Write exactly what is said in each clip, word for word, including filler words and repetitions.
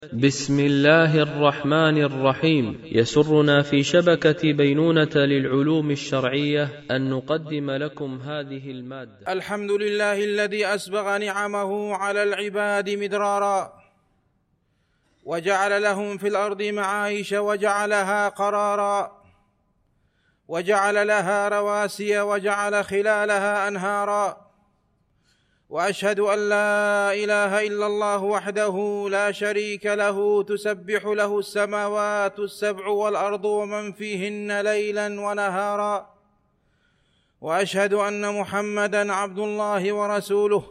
بسم الله الرحمن الرحيم. يسرنا في شبكة بينونة للعلوم الشرعية أن نقدم لكم هذه المادة. الحمد لله الذي أسبغ نعمه على العباد مدرارا، وجعل لهم في الأرض معايش وجعلها قرارا، وجعل لها رواسي وجعل خلالها أنهارا، وأشهد أن لا إله إلا الله وحده لا شريك له تسبح له السماوات السبع والأرض ومن فيهن ليلا ونهارا، وأشهد أن محمدًا عبد الله ورسوله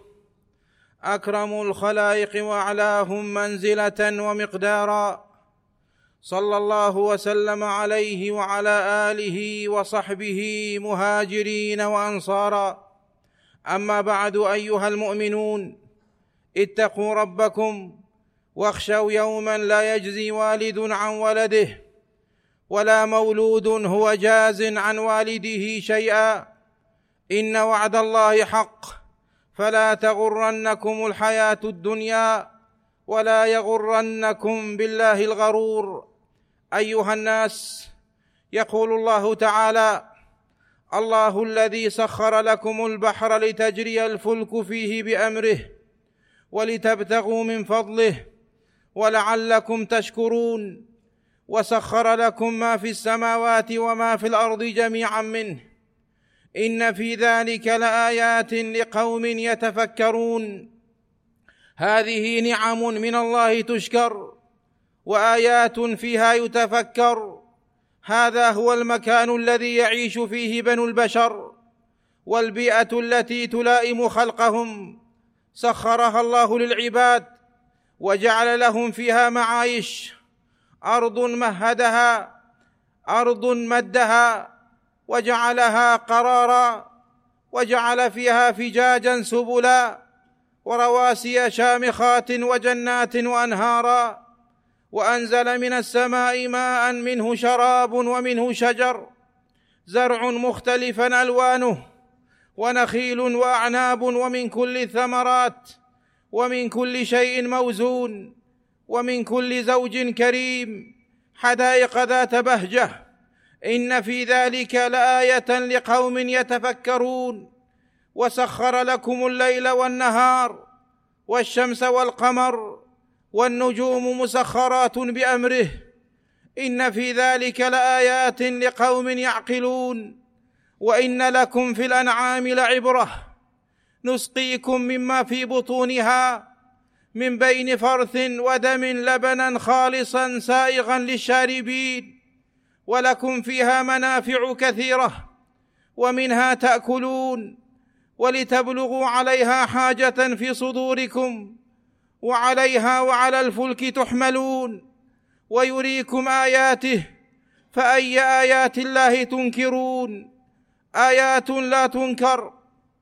أكرم الخلائق وأعلاهم منزلة ومقدارا، صلى الله وسلم عليه وعلى آله وصحبه مهاجرين وأنصارا. أما بعد، أيها المؤمنون، اتقوا ربكم واخشوا يوما لا يجزي والد عن ولده ولا مولود هو جاز عن والده شيئا، إن وعد الله حق، فلا تغرنكم الحياة الدنيا ولا يغرنكم بالله الغرور. أيها الناس، يقول الله تعالى: الله الذي سخر لكم البحر لتجري الفلك فيه بأمره ولتبتغوا من فضله ولعلكم تشكرون، وسخر لكم ما في السماوات وما في الأرض جميعا منه، إن في ذلك لآيات لقوم يتفكرون. هذه نعم من الله تشكر وآيات فيها يتفكر. هذا هو المكان الذي يعيش فيه بنو البشر والبيئة التي تلائم خلقهم، سخرها الله للعباد وجعل لهم فيها معايش. أرض مهدها، أرض مدها وجعلها قرارا، وجعل فيها فجاجا سبلا ورواسي شامخات وجنات وأنهارا، وأنزل من السماء ماء منه شراب ومنه شجر زرع مختلفا ألوانه ونخيل وأعناب ومن كل الثمرات ومن كل شيء موزون ومن كل زوج كريم، حدائق ذات بهجة، إن في ذلك لآية لقوم يتفكرون. وسخر لكم الليل والنهار والشمس والقمر والنجوم مسخرات بأمره، إن في ذلك لآيات لقوم يعقلون. وإن لكم في الأنعام لعبرة، نسقيكم مما في بطونها من بين فرث ودم لبنا خالصا سائغا للشاربين، ولكم فيها منافع كثيرة ومنها تأكلون، ولتبلغوا عليها حاجة في صدوركم، وعليها وعلى الفلك تحملون، ويريكم آياته، فأي آيات الله تنكرون؟ آيات لا تنكر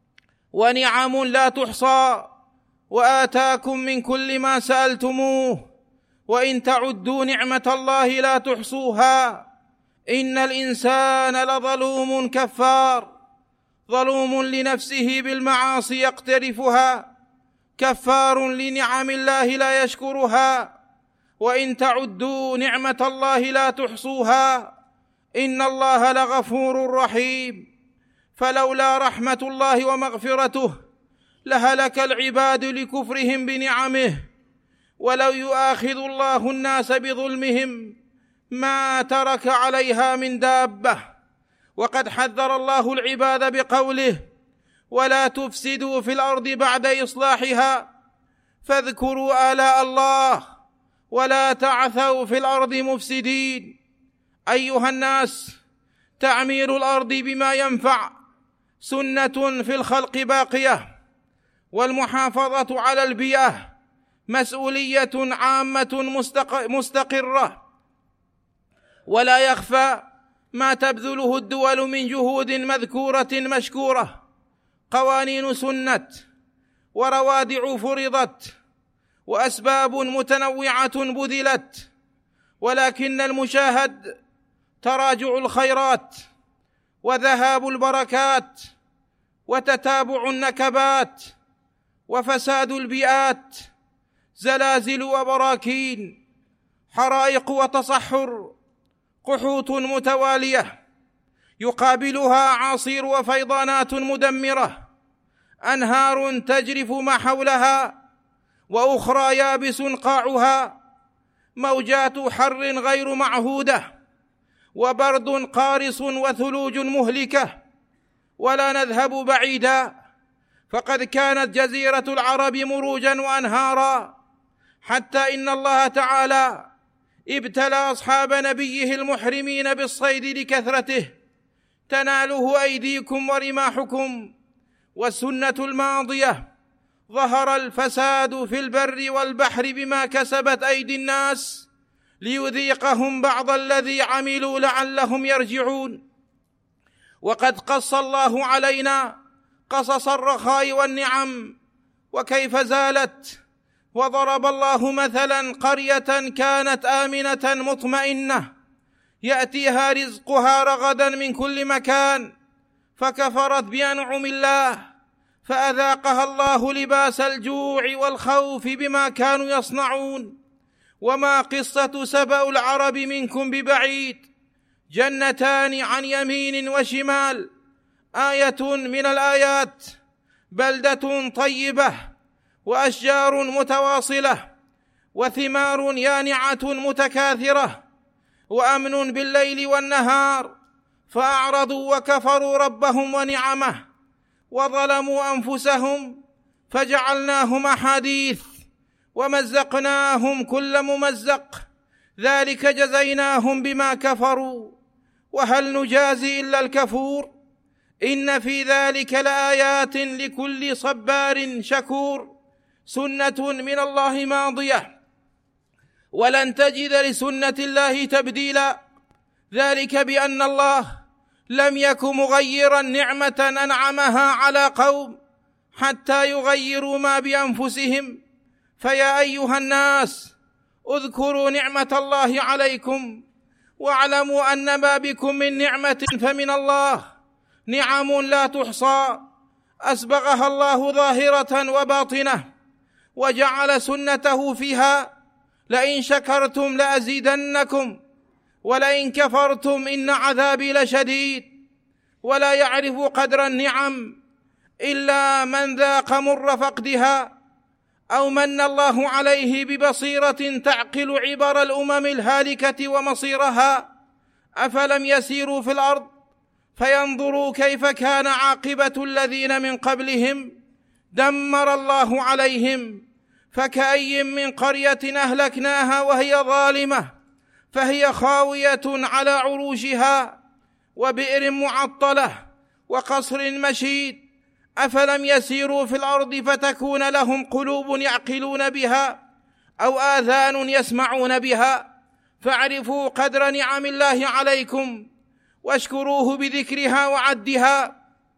ونعم لا تحصى، وآتاكم من كل ما سألتموه، وإن تعدوا نعمة الله لا تحصوها، إن الإنسان لظلوم كفار، ظلوم لنفسه بالمعاصي يقترفها، كفار لنعم الله لا يشكرها، وإن تعدوا نعمة الله لا تحصوها، إن الله لغفور رحيم. فلولا رحمة الله ومغفرته لهلك العباد لكفرهم بنعمه، ولو يؤاخذ الله الناس بظلمهم ما ترك عليها من دابة. وقد حذر الله العباد بقوله: ولا تفسدوا في الأرض بعد إصلاحها، فاذكروا آلاء الله ولا تعثوا في الأرض مفسدين. أيها الناس، تعمير الأرض بما ينفع سنة في الخلق باقية، والمحافظة على البيئة مسؤولية عامة مستقرة، ولا يخفى ما تبذله الدول من جهود مذكورة مشكورة. قوانين سنت، وروادع فرضت، وأسباب متنوعة بذلت، ولكن المشاهد تراجع الخيرات وذهاب البركات وتتابع النكبات وفساد البيئات، زلازل وبراكين، حرائق وتصحر، قحوط متوالية يقابلها أعاصير وفيضانات مدمرة، أنهار تجرف ما حولها وأخرى يابس قاعها، موجات حر غير معهودة، وبرد قارص وثلوج مهلكة. ولا نذهب بعيدا، فقد كانت جزيرة العرب مروجا وأنهارا، حتى إن الله تعالى ابتلى أصحاب نبيه المحرمين بالصيد لكثرته، تناله أيديكم ورماحكم. والسنة الماضية ظهر الفساد في البر والبحر بما كسبت أيدي الناس ليذيقهم بعض الذي عملوا لعلهم يرجعون. وقد قص الله علينا قصص الرخاء والنعم وكيف زالت، وضرب الله مثلا قرية كانت آمنة مطمئنة يأتيها رزقها رغدا من كل مكان، فكفرت بأنعم الله فأذاقها الله لباس الجوع والخوف بما كانوا يصنعون. وما قصة سبأ العرب منكم ببعيد، جنتان عن يمين وشمال، آية من الآيات، بلدة طيبة وأشجار متواصلة وثمار يانعة متكاثرة، وأمن بالليل والنهار، فأعرضوا وكفروا ربهم ونعمه وظلموا أنفسهم فجعلناهم أحاديث ومزقناهم كل ممزق، ذلك جزيناهم بما كفروا وهل نجازي إلا الكفور. إن في ذلك لآيات لكل صبار شكور. سنة من الله ماضية ولن تجد لسنة الله تبديلا، ذلك بأن الله لم يك مغيرا نعمة أنعمها على قوم حتى يغيروا ما بأنفسهم. فيا أيها الناس اذكروا نعمة الله عليكم واعلموا أن ما بكم من نعمة فمن الله، نعم لا تحصى أسبغها الله ظاهرة وباطنة، وجعل سنته فيها لئن شكرتم لأزيدنكم ولئن كفرتم إن عذابي لشديد. ولا يعرف قدر النعم إلا من ذاق مر فقدها أو من الله عليه ببصيرة تعقل عبر الأمم الهالكة ومصيرها. أفلم يسيروا في الأرض فينظروا كيف كان عاقبة الذين من قبلهم، دمر الله عليهم، فكأي من قرية أهلكناها وهي ظالمة فهي خاوية على عروشها، وبئر معطلة وقصر مشيد. أفلم يسيروا في الأرض فتكون لهم قلوب يعقلون بها أو آذان يسمعون بها، فاعرفوا قدر نعم الله عليكم واشكروه بذكرها وعدها،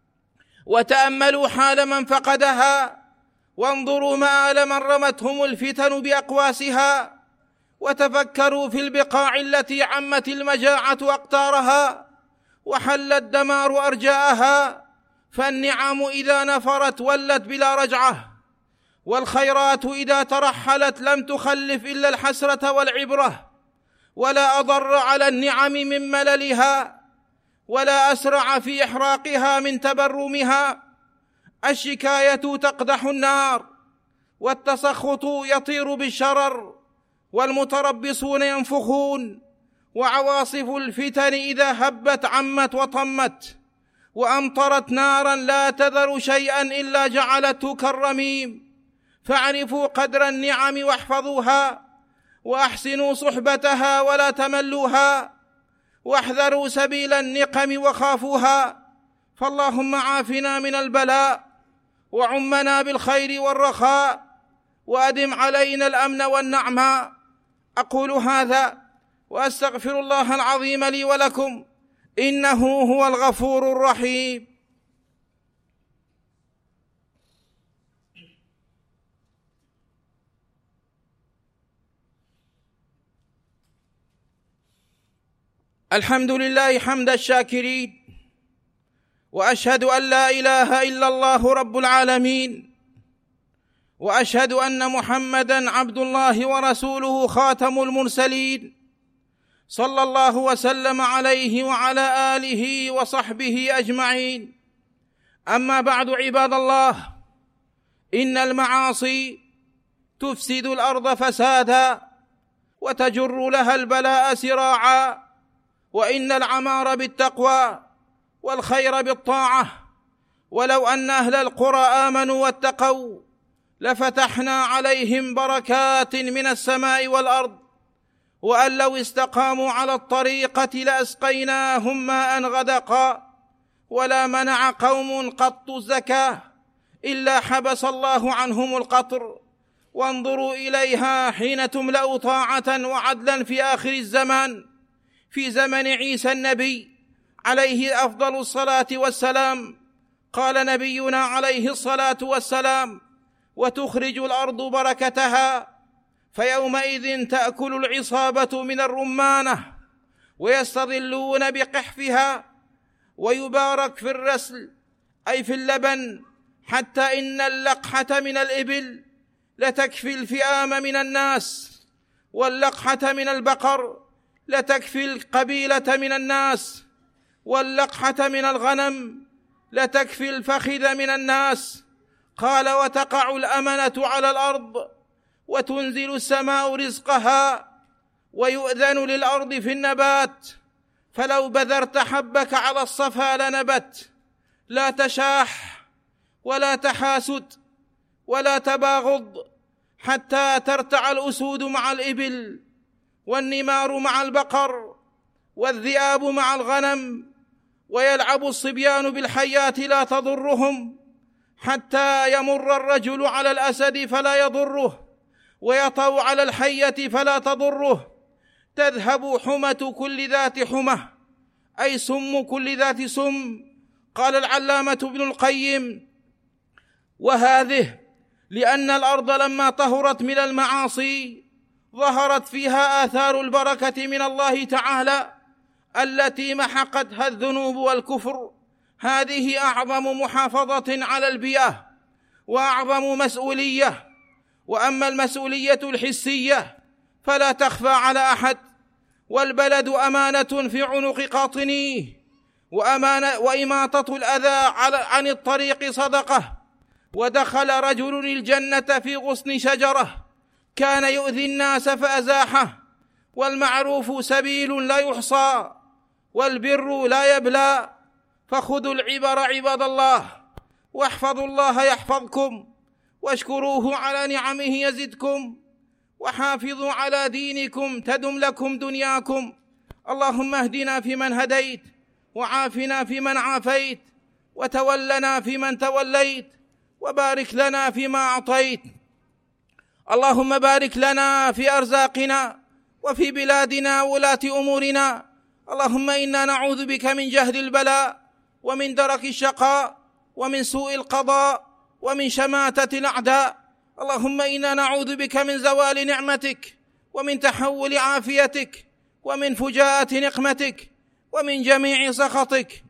وتأملوا حال من فقدها، وانظروا مآل من رمتهم الفتن بأقواسها، وتفكروا في البقاع التي عمت المجاعة أقطارها وحل الدمار أرجاءها. فالنعم إذا نفرت ولت بلا رجعة، والخيرات إذا ترحلت لم تخلف إلا الحسرة والعبرة. ولا أضر على النعم من مللها، ولا أسرع في إحراقها من تبرمها. الشكاية تقدح النار، والتسخط يطير بالشرر، والمتربصون ينفخون، وعواصف الفتن إذا هبت عمت وطمت، وأمطرت نارا لا تذر شيئا إلا جعلته كالرميم. فاعرفوا قدر النعم واحفظوها، وأحسنوا صحبتها ولا تملوها، واحذروا سبيل النقم وخافوها. فاللهم عافنا من البلاء، وعمنا بالخير والرخاء، وأدم علينا الأمن والنعماء. أقول هذا وأستغفر الله العظيم لي ولكم، إنه هو الغفور الرحيم. الحمد لله حمد الشاكرين، وأشهد أن لا إله إلا الله رب العالمين، وأشهد أن محمدًا عبد الله ورسوله خاتم المرسلين، صلى الله وسلم عليه وعلى آله وصحبه أجمعين. أما بعد، عباد الله، إن المعاصي تفسد الأرض فسادا وتجر لها البلاء سراعا، وإن العمار بالتقوى والخير بالطاعة. ولو أن أهل القرى آمنوا واتقوا لفتحنا عليهم بركات من السماء والأرض، وأن لو استقاموا على الطريقة لأسقيناهم ماء غدقا. ولا منع قوم قط الزكاة إلا حبس الله عنهم القطر. وانظروا إليها حين تملأ طاعة وعدلا في آخر الزمان، في زمن عيسى النبي عليه أفضل الصلاة والسلام. قال نبينا عليه الصلاة والسلام: وتخرج الأرض بركتها، فيومئذ تأكل العصابة من الرمانة ويستظلون بقحفها، ويبارك في الرسل أي في اللبن، حتى إن اللقحة من الإبل لتكفي الفئام من الناس، واللقحة من البقر لتكفي القبيلة من الناس، واللقحة من الغنم لتكفي الفخذ من الناس. قال: وتقع الأمنة على الأرض، وتنزل السماء رزقها، ويؤذن للأرض في النبات، فلو بذرت حبك على الصفا لنبت. لا تشاح ولا تحاسد ولا تباغض، حتى ترتع الأسود مع الإبل، والنمار مع البقر، والذئاب مع الغنم، ويلعب الصبيان بالحيات لا تضرهم، حتى يمر الرجل على الأسد فلا يضره، ويطأ على الحية فلا تضره. تذهب حمة كل ذات حمة، أي سم كل ذات سم. قال العلامة ابن القيم: وهذه لأن الأرض لما طهرت من المعاصي ظهرت فيها آثار البركة من الله تعالى التي محقتها الذنوب والكفر. هذه أعظم محافظة على البيئة وأعظم مسؤولية. وأما المسؤولية الحسية فلا تخفى على أحد، والبلد أمانة في عنق قاطنيه، وأمانة وإماطة الأذى عن الطريق صدقة. ودخل رجل الجنة في غصن شجرة كان يؤذي الناس فأزاحه. والمعروف سبيل لا يحصى، والبر لا يبلى. فخذوا العبر عباد الله، واحفظوا الله يحفظكم، واشكروه على نعمه يزدكم، وحافظوا على دينكم تدم لكم دنياكم. اللهم اهدنا فيمن هديت، وعافنا فيمن عافيت، وتولنا فيمن توليت، وبارك لنا فيما أعطيت. اللهم بارك لنا في أرزاقنا وفي بلادنا ولاة أمورنا. اللهم إنا نعوذ بك من جهد البلاء، ومن درك الشقاء، ومن سوء القضاء، ومن شماتة الأعداء. اللهم إنا نعوذ بك من زوال نعمتك، ومن تحول عافيتك، ومن فجاءة نقمتك، ومن جميع سخطك.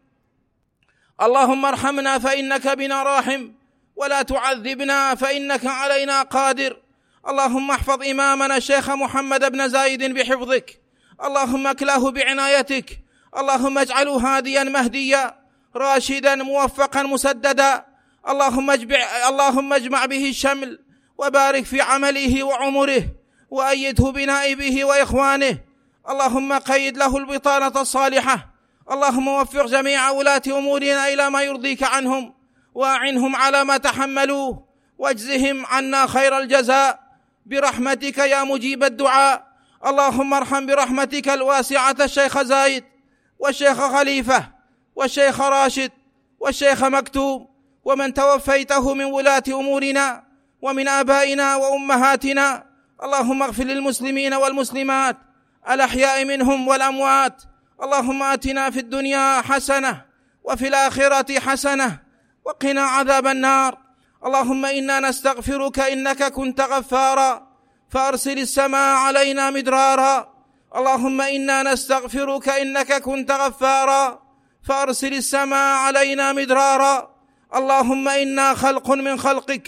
اللهم ارحمنا فإنك بنا راحم، ولا تعذبنا فإنك علينا قادر. اللهم احفظ إمامنا الشيخ محمد بن زايد بحفظك، اللهم اكله بعنايتك، اللهم اجعله هاديا مهديا، راشدا موفقا مسددا. اللهم اجمع, اللهم اجمع به الشمل، وبارك في عمله وعمره، وأيده بنائبه وإخوانه. اللهم قيد له البطانة الصالحة. اللهم وفق جميع ولاة أمورنا إلى ما يرضيك عنهم، وأعنهم على ما تحملوه، واجزهم عنا خير الجزاء برحمتك يا مجيب الدعاء. اللهم ارحم برحمتك الواسعة الشيخ زايد، والشيخ خليفة، والشيخ راشد، والشيخ مكتوب، ومن توفيته من ولاة أمورنا ومن آبائنا وأمهاتنا. اللهم اغفر للمسلمين والمسلمات الأحياء منهم والأموات. اللهم آتنا في الدنيا حسنة، وفي الآخرة حسنة، وقنا عذاب النار. اللهم إنا نستغفرك إنك كنت غفارا، فأرسل السماء علينا مدرارا. اللهم إنا نستغفرك إنك كنت غفارا، فأرسل السماء علينا مدرارا. اللهم إنا خلق من خلقك،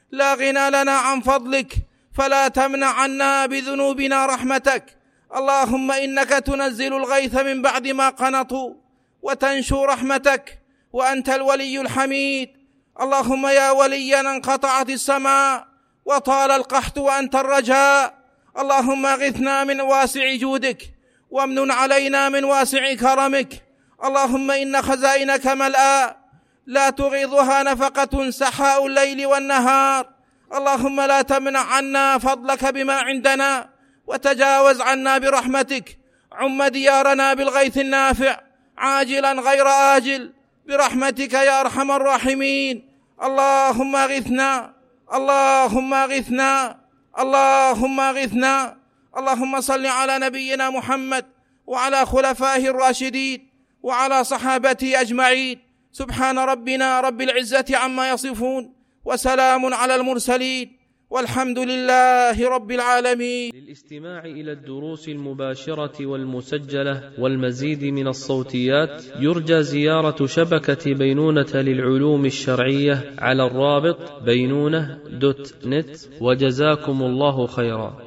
لا غنى لنا عن فضلك، فلا تمنع عنا بذنوبنا رحمتك. اللهم إنك تنزل الغيث من بعد ما قنطوا وتنشو رحمتك، وأنت الولي الحميد. اللهم يا ولينا انقطعت السماء وطال القحط وأنت الرجاء، اللهم اغثنا من واسع جودك وامنن علينا من واسع كرمك. اللهم إن خزائنك ملأى لا تغيضها نفقة سحاء الليل والنهار. اللهم لا تمنع عنا فضلك بما عندنا، وتجاوز عنا برحمتك. عم ديارنا بالغيث النافع عاجلا غير آجل برحمتك يا أرحم الراحمين. اللهم اغثنا، اللهم اغثنا، اللهم اغثنا. اللهم صل على نبينا محمد وعلى خلفائه الراشدين وعلى صحابته أجمعين. سبحان ربنا رب العزة عما يصفون، وسلام على المرسلين، والحمد لله رب العالمين. للاستماع إلى الدروس المباشرة والمسجلة والمزيد من الصوتيات يرجى زيارة شبكة بينونة للعلوم الشرعية على الرابط بينونة دوت نت، وجزاكم الله خيرا.